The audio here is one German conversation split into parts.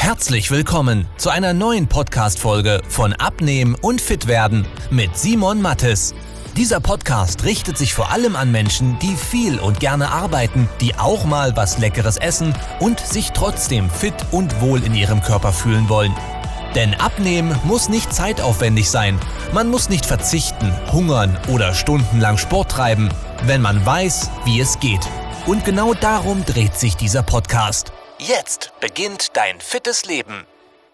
Herzlich willkommen zu einer neuen Podcast-Folge von Abnehmen und Fitwerden mit Simon Mattes. Dieser Podcast richtet sich vor allem an Menschen, die viel und gerne arbeiten, die auch mal was Leckeres essen und sich trotzdem fit und wohl in ihrem Körper fühlen wollen. Denn Abnehmen muss nicht zeitaufwendig sein. Man muss nicht verzichten, hungern oder stundenlang Sport treiben, wenn man weiß, wie es geht. Und genau darum dreht sich dieser Podcast. Jetzt beginnt dein fittes Leben.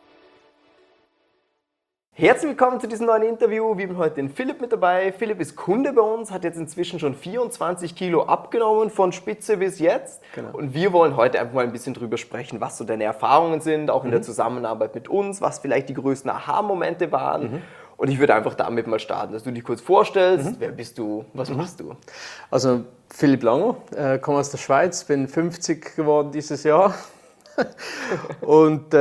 Herzlich willkommen zu diesem neuen Interview. Wir haben heute den Philipp mit dabei. Philipp ist Kunde bei uns, hat jetzt inzwischen schon 24 Kilo abgenommen von Spitze bis jetzt. Genau. Und wir wollen heute einfach mal ein bisschen drüber sprechen, was so deine Erfahrungen sind, auch in der Zusammenarbeit mit uns, was vielleicht die größten Aha-Momente waren. Und ich würde einfach damit mal starten, dass du dich kurz vorstellst. Wer bist du? Was machst du? Also Philipp Langer, komme aus der Schweiz, bin 50 geworden dieses Jahr und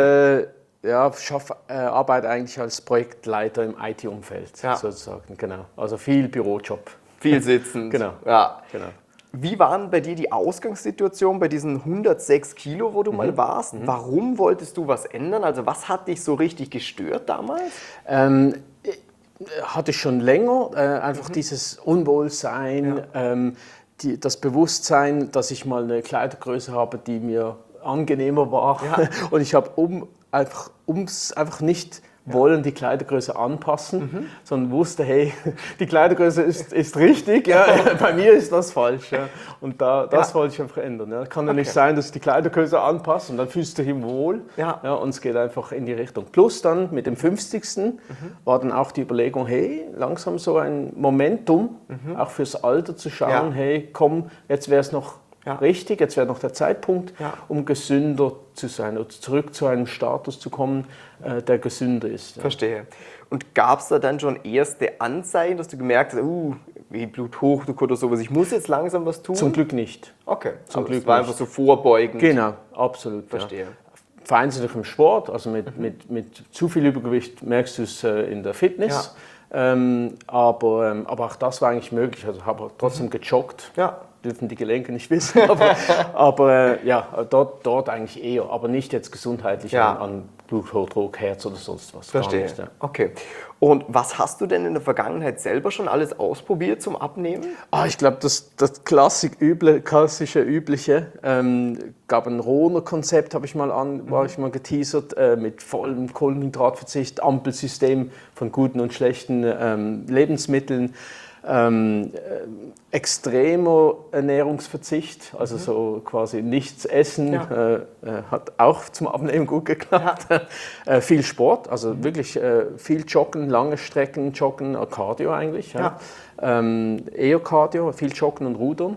arbeite eigentlich als Projektleiter im IT-Umfeld sozusagen. Genau. Also viel Bürojob. Viel sitzend. Genau. Ja. Genau. Wie war denn bei dir die Ausgangssituation bei diesen 106 Kilo, wo du mal warst? Warum wolltest du was ändern? Also was hat dich so richtig gestört damals? Hatte ich schon länger, einfach dieses Unwohlsein, das Bewusstsein, dass ich mal eine Kleidergröße habe, die mir angenehmer war. Ja. Und ich habe einfach nicht wollen die Kleidergröße anpassen, sondern wusste, hey, die Kleidergröße ist richtig, bei mir ist das falsch. Ja. Und das wollte ich einfach ändern. Ja. Kann ja nicht sein, dass ich die Kleidergröße anpasse und dann fühlst du dich wohl. Ja, und es geht einfach in die Richtung. Plus dann mit dem 50. War dann auch die Überlegung, hey, langsam so ein Momentum, auch fürs Alter zu schauen, hey, komm, jetzt wäre es noch richtig, jetzt wäre noch der Zeitpunkt, um gesünder zu sein oder zurück zu einem Status zu kommen, der gesünder ist. Ja. Verstehe. Und gab es da dann schon erste Anzeichen, dass du gemerkt hast, wie Bluthochdruck oder sowas, ich muss jetzt langsam was tun? Zum Glück nicht. Okay, zum Glück es war einfach so vorbeugend. Genau, absolut. Verstehe. Ja. Vereinzelt im Sport, also mit zu viel Übergewicht merkst du es in der Fitness. Ja. Aber auch das war eigentlich möglich, also habe trotzdem gejoggt. Ja. Dürfen die Gelenke nicht wissen, aber dort eigentlich eher, aber nicht jetzt gesundheitlich an Bluthochdruck, Herz oder sonst was. Verstehe. Nicht, Okay. Und was hast du denn in der Vergangenheit selber schon alles ausprobiert zum Abnehmen? Ich glaube, das klassische, übliche, gab ein Rohner-Konzept, war ich mal geteasert, mit vollem Kohlenhydratverzicht, Ampelsystem von guten und schlechten Lebensmitteln. Extremer Ernährungsverzicht, also so quasi nichts essen, hat auch zum Abnehmen gut geklappt. Ja. Viel Sport, also wirklich viel Joggen, lange Strecken joggen, Cardio eigentlich. Ja. Eher Cardio, viel Joggen und Rudern.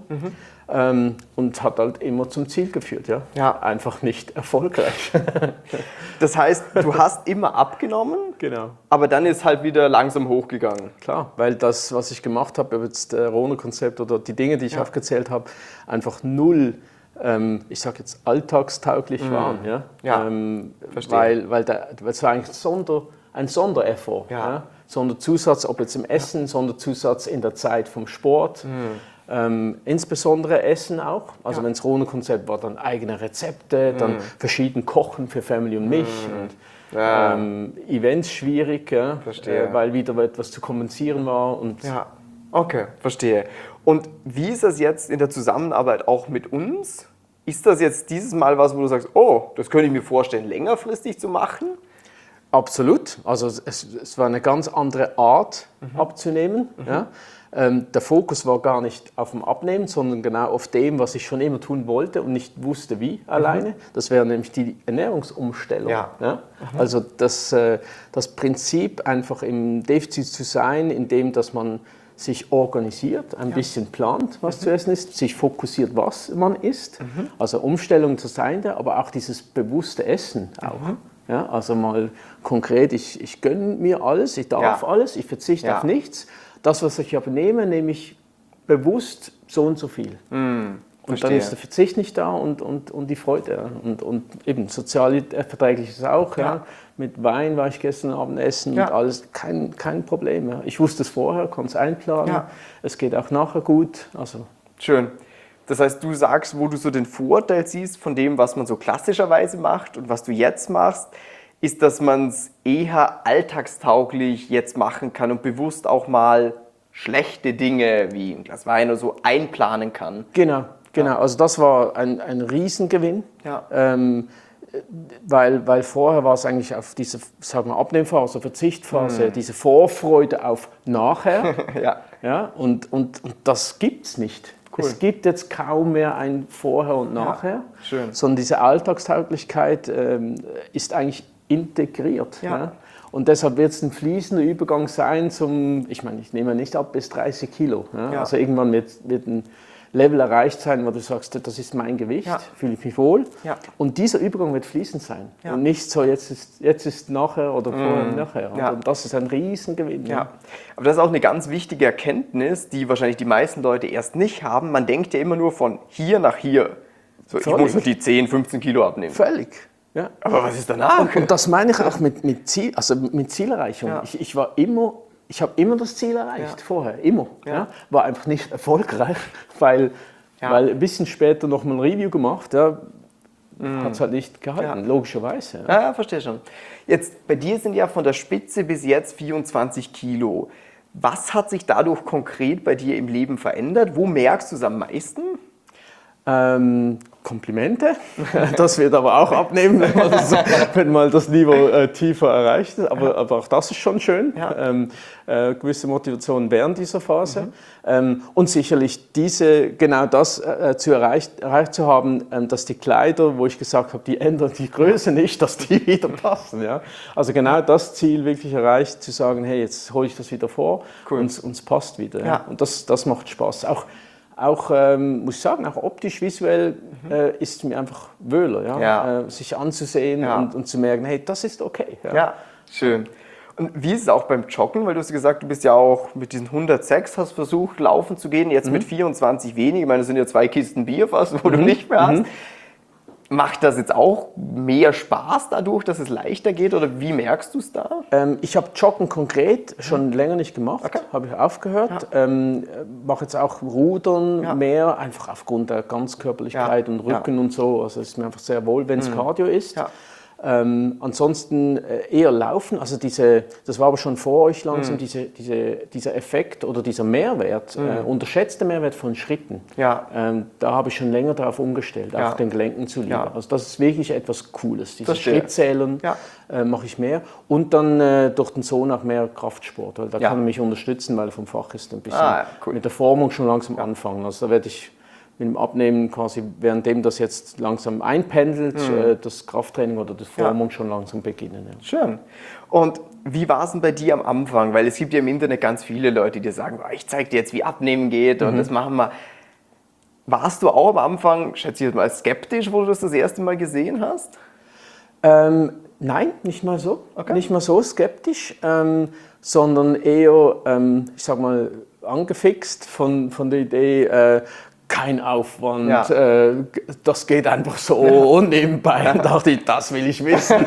Und hat halt immer zum Ziel geführt, einfach nicht erfolgreich. Das heißt, du hast immer abgenommen, genau. Aber dann ist halt wieder langsam hochgegangen. Klar, weil das, was ich gemacht habe, jetzt Rohner-Konzept oder die Dinge, die ich aufgezählt habe, einfach null, ich sage jetzt alltagstauglich waren. Verstehe. Weil es war eigentlich ein Sondereffort. Sonderzusatz, ob jetzt im Essen, Sonderzusatz in der Zeit vom Sport. Insbesondere Essen auch. Also wenn es Rohner-Konzept war, dann eigene Rezepte, dann verschieden kochen für Family und mich. Und, Events schwierig, weil wieder etwas zu kompensieren war. Und okay, verstehe. Und wie ist das jetzt in der Zusammenarbeit auch mit uns? Ist das jetzt dieses Mal was, wo du sagst, das könnte ich mir vorstellen, längerfristig zu machen? Absolut. Also es war eine ganz andere Art abzunehmen. Ja. Der Fokus war gar nicht auf dem Abnehmen, sondern genau auf dem, was ich schon immer tun wollte und nicht wusste, wie alleine. Das wäre nämlich die Ernährungsumstellung. Ja. Also das Prinzip, einfach im Defizit zu sein, indem dass man sich organisiert, ein bisschen plant, was zu essen ist, sich fokussiert, was man isst. Also Umstellung das eine, aber auch dieses bewusste Essen auch. Ja, also mal konkret, ich gönne mir alles, ich darf alles, ich verzichte auf nichts. Das, was ich aber nehme ich bewusst so und so viel. Und dann ist der Verzicht nicht da und die Freude. Und eben Sozialverträgliches auch. Ja. Mit Wein war ich gestern Abend essen und alles, kein Problem. Ja. Ich wusste es vorher, konnte es einplanen. Ja. Es geht auch nachher gut. Also. Schön. Das heißt, du sagst, wo du so den Vorteil siehst von dem, was man so klassischerweise macht und was du jetzt machst, ist, dass man es eher alltagstauglich jetzt machen kann und bewusst auch mal schlechte Dinge wie ein Glas Wein oder so einplanen kann. Genau. Also das war ein Riesengewinn. Ja. Weil vorher war es eigentlich auf diese, sagen wir, Abnehmphase, Verzichtphase, diese Vorfreude auf nachher. Ja, und das gibt es nicht. Cool. Es gibt jetzt kaum mehr ein Vorher und Nachher, sondern diese Alltagstauglichkeit ist eigentlich integriert. Ja. Ja? Und deshalb wird es ein fließender Übergang sein ich nehme nicht ab bis 30 Kilo. Ja? Also irgendwann wird ein Level erreicht sein, wo du sagst, das ist mein Gewicht, fühle ich mich wohl. Ja. Und dieser Übergang wird fließend sein. Ja. Und nicht so, jetzt ist nachher oder vorher und nachher. Ja. Und das ist ein Riesengewinn. Ja. Aber das ist auch eine ganz wichtige Erkenntnis, die wahrscheinlich die meisten Leute erst nicht haben. Man denkt ja immer nur von hier nach hier. So, ich muss die 10, 15 Kilo abnehmen. Völlig. Ja. Aber was ist danach? Und das meine ich auch mit Zielerreichung. Ja. Ich habe immer das Ziel erreicht, vorher, immer. Ja. War einfach nicht erfolgreich, weil ein bisschen später noch mal ein Review gemacht, hat es halt nicht gehalten, logischerweise. Ja, verstehe schon. Jetzt, bei dir sind ja von der Spitze bis jetzt 24 Kilo. Was hat sich dadurch konkret bei dir im Leben verändert? Wo merkst du es am meisten? Komplimente, das wird aber auch abnehmen, wenn mal das Niveau tiefer erreicht ist, aber auch das ist schon schön, gewisse Motivation während dieser Phase und sicherlich genau das erreicht zu haben, dass die Kleider, wo ich gesagt habe, die ändern die Größe nicht, dass die wieder passen. Ja? Also genau das Ziel wirklich erreicht, zu sagen, hey, jetzt hole ich das wieder vor und es passt wieder. Ja? Und das macht Spaß. Auch muss ich sagen, auch optisch, visuell ist es mir einfach wohler, sich anzusehen und zu merken, hey, das ist okay. Ja, schön. Und wie ist es auch beim Joggen? Weil du hast gesagt, du bist ja auch mit diesen 106 hast versucht, laufen zu gehen, jetzt mit 24 wenig. Ich meine, das sind ja 2 Kisten Bier fast, wo du nicht mehr hast. Macht das jetzt auch mehr Spaß dadurch, dass es leichter geht oder wie merkst du es da? Ich habe Joggen konkret schon länger nicht gemacht, habe ich aufgehört. Mache jetzt auch Rudern mehr, einfach aufgrund der Ganzkörperlichkeit und Rücken und so. Also es ist mir einfach sehr wohl, wenn es Cardio ist. Ansonsten eher Laufen, also das war aber schon vor euch langsam, dieser Effekt oder dieser Mehrwert, unterschätzte Mehrwert von Schritten. Da habe ich schon länger darauf umgestellt, auch den Gelenken zuliebe. Also das ist wirklich etwas Cooles, dieses Schrittzählen mache ich mehr und dann durch den Sohn auch mehr Kraftsport, weil da kann er mich unterstützen, weil er vom Fach ist, ein bisschen mit der Formung schon langsam anfangen. Also da werde ich mit dem Abnehmen quasi, währenddem das jetzt langsam einpendelt, das Krafttraining oder das Formung schon langsam beginnen. Ja. Schön. Und wie war es denn bei dir am Anfang? Weil es gibt ja im Internet ganz viele Leute, die dir sagen, ich zeige dir jetzt, wie Abnehmen geht und das machen wir. Warst du auch am Anfang, schätze ich jetzt mal, skeptisch, wo du das erste Mal gesehen hast? Nein, nicht mal so. Nicht mal so skeptisch, sondern eher, ich sag mal, angefixt von der Idee, kein Aufwand, das geht einfach so nebenbei. Und dachte ich, das will ich wissen.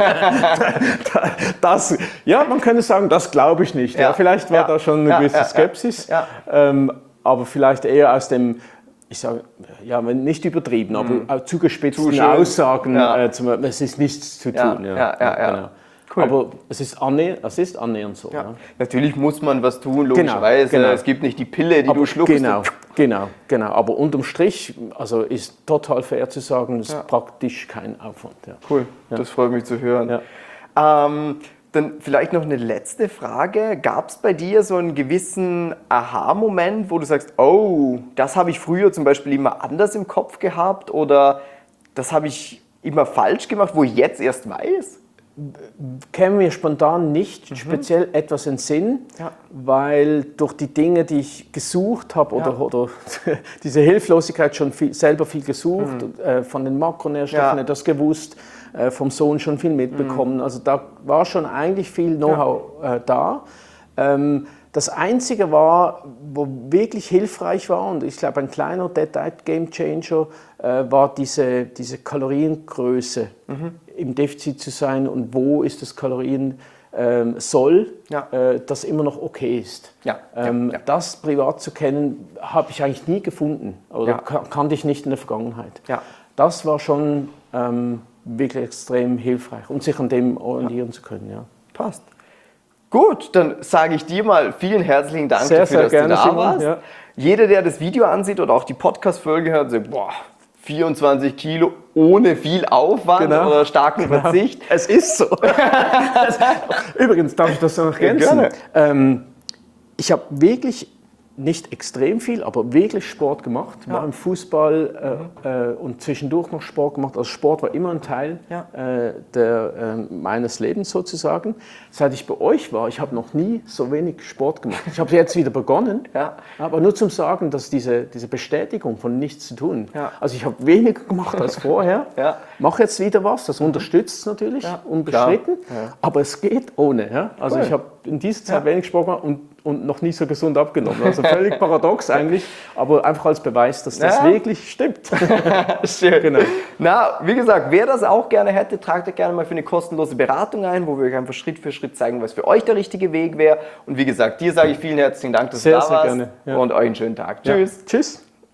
Man könnte sagen, das glaube ich nicht. Vielleicht war da schon eine gewisse Skepsis, aber vielleicht eher aus dem, ich sage, nicht übertrieben, aber zugespitzten Aussagen, es ist nichts zu tun. Genau. Cool. Aber es ist annähernd so. Ja. Natürlich muss man was tun, logischerweise. Genau. Es gibt nicht die Pille, die du schluckst. Genau. Aber unterm Strich ist total fair zu sagen, es ist praktisch kein Aufwand. Ja. Cool, das freut mich zu hören. Ja. Dann vielleicht noch eine letzte Frage. Gab es bei dir so einen gewissen Aha-Moment, wo du sagst, oh, das habe ich früher zum Beispiel immer anders im Kopf gehabt oder das habe ich immer falsch gemacht, wo ich jetzt erst weiß? Käme mir spontan nicht speziell etwas in den Sinn, weil durch die Dinge, die ich gesucht habe oder diese Hilflosigkeit schon selber viel gesucht, von den Makronährstoffen etwas gewusst, vom Sohn schon viel mitbekommen. Also da war schon eigentlich viel Know-how da. Das Einzige war, wo wirklich hilfreich war, und ich glaube ein kleiner Detail-Game-Changer, war diese Kaloriengröße im Defizit zu sein und wo ist das Kalorien soll, das immer noch okay ist. Das privat zu kennen, habe ich eigentlich nie gefunden oder kannte ich nicht in der Vergangenheit. Das war schon wirklich extrem hilfreich und sich an dem orientieren zu können. Ja. Passt. Gut, dann sage ich dir mal vielen herzlichen Dank sehr, dafür, dass gerne, du da Simon, warst. ja. Jeder, der das Video ansieht oder auch die Podcast-Folge hört, sagt, boah, 24 Kilo ohne viel Aufwand oder starken Verzicht. Es ist so. Übrigens, darf ich das noch ergänzen? Ich habe wirklich nicht extrem viel, aber wirklich Sport gemacht. War im Fußball und zwischendurch noch Sport gemacht. Also Sport war immer ein Teil meines Lebens sozusagen. Seit ich bei euch war, ich habe noch nie so wenig Sport gemacht. Ich habe jetzt wieder begonnen, aber nur zum Sagen, dass diese Bestätigung von nichts zu tun. Also ich habe weniger gemacht als vorher, mache jetzt wieder was, das unterstützt es natürlich, unbestritten, aber es geht ohne. Ja? Also ich habe in dieser Zeit wenig Sport gemacht und noch nie so gesund abgenommen. Also völlig paradox eigentlich, aber einfach als Beweis, dass das wirklich stimmt. Schön. Genau. Na, wie gesagt, wer das auch gerne hätte, tragt euch gerne mal für eine kostenlose Beratung ein, wo wir euch einfach Schritt für Schritt zeigen, was für euch der richtige Weg wäre. Und wie gesagt, dir sage ich vielen herzlichen Dank, dass du da warst. Sehr gerne. Ja. Und euch einen schönen Tag. Tschüss. Tschüss.